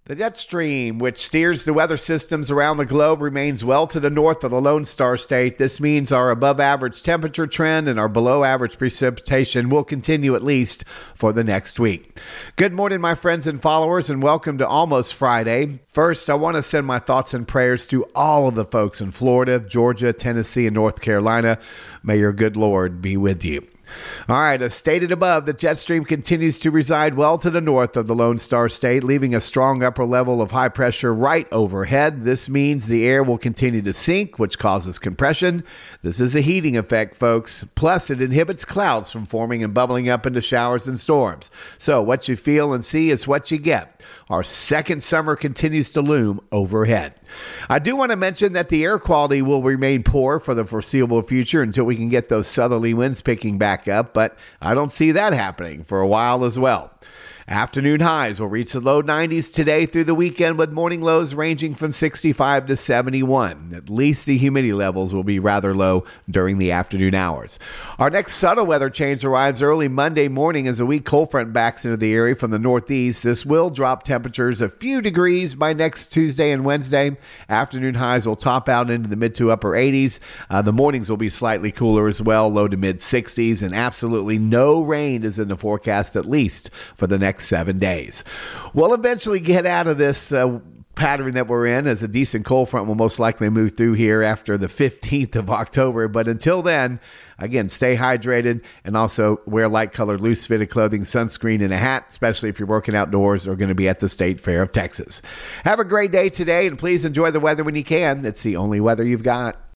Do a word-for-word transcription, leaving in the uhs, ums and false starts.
The jet stream, which steers the weather systems around the globe, remains well to the north of the Lone Star State. This means our above-average temperature trend and our below-average precipitation will continue at least for the next week. Good morning, my friends and followers, and welcome to Almost Friday. First, I want to send my thoughts and prayers to all of the folks in Florida, Georgia, Tennessee, and North Carolina. May your good Lord be with you. All right, as stated above, the jet stream continues to reside well to the north of the Lone Star State, leaving a strong upper level of high pressure right overhead. This means the air will continue to sink, which causes compression. This is a heating effect, folks. Plus, it inhibits clouds from forming and bubbling up into showers and storms. So what you feel and see is what you get. Our second summer continues to loom overhead. I do want to mention that the air quality will remain poor for the foreseeable future until we can get those southerly winds picking back up, but I don't see that happening for a while as well. Afternoon highs will reach the low nineties today through the weekend, with morning lows ranging from sixty-five to seventy-one. At least the humidity levels will be rather low during the afternoon hours. Our next subtle weather change arrives early Monday morning as a weak cold front backs into the area from the northeast. This will drop temperatures a few degrees by next Tuesday and Wednesday. Afternoon highs will top out into the mid to upper eighties. Uh, the mornings will be slightly cooler as well, low to mid sixties, and absolutely no rain is in the forecast, at least for the next seven days. We'll eventually get out of this uh, pattern that we're in, as a decent cold front will most likely move through here after the fifteenth of October. But until then, again, stay hydrated and also wear light colored, loose fitted clothing, sunscreen, and a hat, especially if you're working outdoors or going to be at the State Fair of Texas. Have a great day today, and please enjoy the weather when you can. It's the only weather you've got.